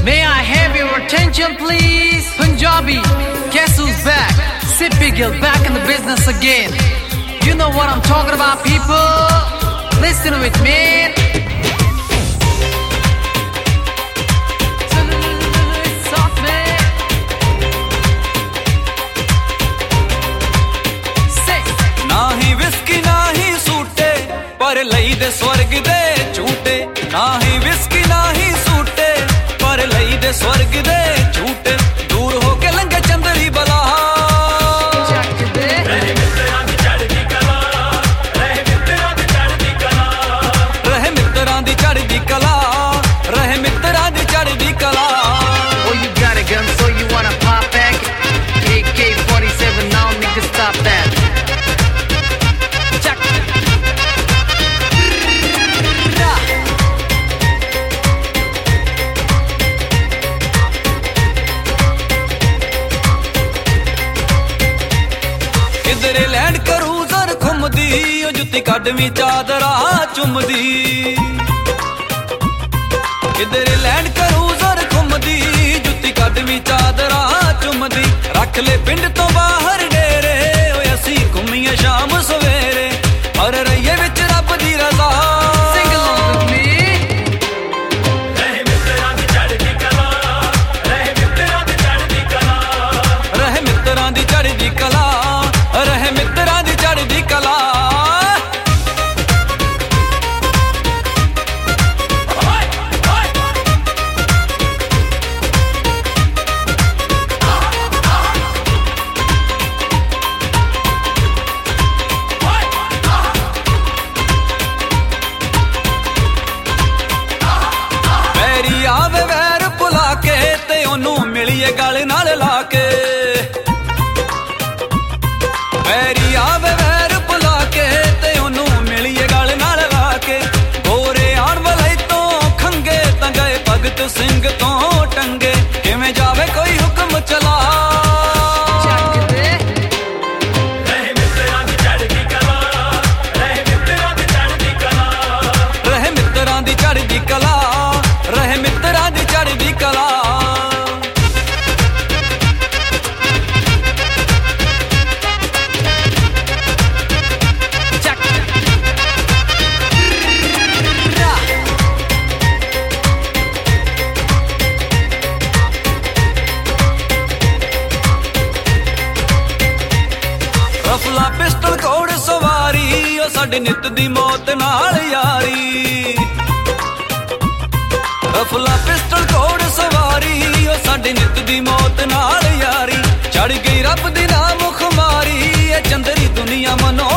May I have your attention please? Punjabi, guess who's back? Sippy Gill back in the business again. You know what I'm talking about, people? Listen with me. ਨਾਹੀਂ whisky ਨਾਹੀਂ ਸੂਟੇ ਪਰ ਲਈ ਦੇ ਸਵਰਗ ਦੇ ਝੂਟੇ ਨਾਹੀਂ whisky ਨਾਹੀਂ ਸੂਟੇ ਪਰ ਲਈ ਦੇ ਸਵਰਗ ਦੇ ਝੂਟੇ ਦੂਰ ਹੋ ਕੇ ਲੰਘੇ ਚੰਦਰੀ ਬਲਾ ਰਹੇ ਮਿੱਤਰਾਂ ਦੀ ਚੜ੍ਹਦੀ ਕਲਾ ਰਹੇ ਮਿੱਤਰਾਂ ਦੀ ਚੜ੍ਹਦੀ ਕਲਾ ਰਹੇ ਮਿੱਤਰਾਂ ਦੀ ਚੜ੍ਹਦੀ ਕਲਾ ਰਹੇ ਮਿੱਤਰਾਂ ਦੀ ਚੜ੍ਹਦੀ ਕਲਾ Oh, you got a gun, so you wanna pop back? AK-47, now nigga stop that. ਕਿਧਰੇ ਲੈਂਡ ਕਰੂਜ਼ਰ ਘੁੰਮਦੀ ਉਹ ਜੁੱਤੀ ਕੱਢਵੀਂ ਚਾਦਰਾ ਚੁੰਮਦੀ ਕਿਧਰੇ ਲੈਂਡ ਕਰੂਜ਼ਰ ਘੁੰਮਦੀ ਜੁੱਤੀ ਕੱਢਵੀਂ ਚਾਦਰਾ ਚੁੰਮਦੀ ਰੱਖ ਲੈ ਪਿੰਡ ਤੋਂ ਬਾਹਰ ਡੇਰੇ ਓਏ ਅਸੀਂ ਘੁੰਮੀਏ ਸ਼ਾਮ ਸਵੇਰੇ ਪਰ ਰਹੀਏ ਵਿੱਚ ਰੱਬ ਦੀ ਰਜ਼ਾ Sing along with me. ਰਹੇ ਮਿੱਤਰਾਂ ਦੀ ਚੜ੍ਹਦੀ ਕਲਾ ਰਹੇ ਮਿੱਤਰਾਂ ਦੀ ਚੜ੍ਹਦੀ ਕਲਾ ਰਹੇ ਮਿੱਤਰਾਂ ਦੀ ਚੜ੍ਹਦੀ ਕਲਾ ਰਹੇ ਮਿੱਤਰਾਂ ਦੀ ਚੜ੍ਹਦੀ ਕਲਾ ਵੈਰੀ ਆਵੇ ਵੈਰ ਭੁਲਾ ਕੇ ਤੇ ਉਹਨੂੰ ਮਿਲੀਏ ਗਲ ਨਾਲ ਲਾ ਕੇ ਵੈਰੀ ਆਵੇ ਵੈਰ ਭੁਲਾ ਕੇ ਤੇ ਉਹਨੂੰ ਮਿਲੀਏ ਗਲ ਨਾਲ ਲਾ ਕੇ ਗੋਰੇ ਆਣ ਵਾਲੇ ਤੋਂ ਖੰਗੇ ਤਾਂ ਗਏ ਭਗਤ ਸਿੰਘ ਤੋਂ ਟੰਗੇ ਕਿਵੇਂ ਜਾਵੇ ਕੋਈ ਹੁਕਮ ਚਲਾ ਰਹੇ ਮਿੱਤਰਾਂ ਦੀ ਚੜ੍ਹਦੀ ਕਲਾ ਰਹੇ ਮਿੱਤਰਾਂ ਦੀ ਚੜ੍ਹਦੀ ਕਲਾ ਰਹੇ ਮਿੱਤਰਾਂ ਦੀ ਚੜ੍ਹਦੀ ਕਲਾ ਰਹੇ ਮਿੱਤਰਾਂ ਦੀ ਚੜ੍ਹਦੀ ਕਲਾ ਰਫਲਾ ਪਿਸਟਲ ਘੋੜ ਸਵਾਰੀ ਉਹ ਸਾਡੇ ਨਿੱਤ ਦੀ ਮੌਤ ਨਾਲ ਯਾਰੀ ਰਫਲਾ ਪਿਸਟਲ ਘੋੜ ਸਵਾਰੀ ਉਹ ਸਾਡੇ ਨਿੱਤ ਦੀ ਮੌਤ ਨਾਲ ਯਾਰੀ ਚੜ ਗਈ ਰੱਬ ਦੀ ਨਾਮ ਖੁਮਾਰੀ ਇਹ ਚੰਦਰੀ ਦੁਨੀਆ ਮਨੋ